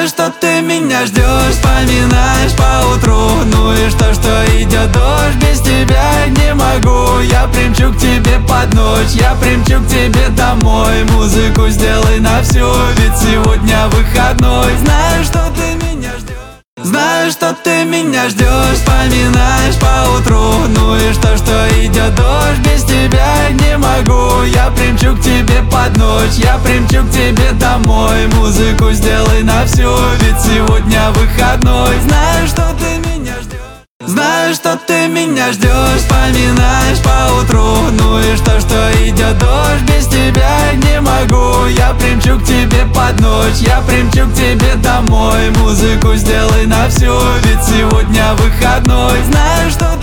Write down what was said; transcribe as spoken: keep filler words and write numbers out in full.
Знаю, что ты меня ждешь, вспоминаешь поутру. Ну и что, что идет дождь, без тебя не могу. Я примчу к тебе под ночь, я примчу к тебе домой. Музыку сделай на всю, ведь сегодня выходной. Знаю, что ты меня ждешь. Знаю, что ты меня ждешь, вспоминаешь поутру. Ну и что, что идет дождь, без тебя не могу. Я примчу к тебе под ночь, я примчу к тебе домой. Музыку сделай на всю, ведь сегодня выходной. Знаю, что ты меня ждешь. Знаю, что ты меня ждешь, вспоминаешь поутру. Ну и что, что идет дождь, без тебя не могу. Я примчу к тебе под ночь, я примчу к тебе домой. Музыку сделай на всю, ведь сегодня выходной. Знаю, что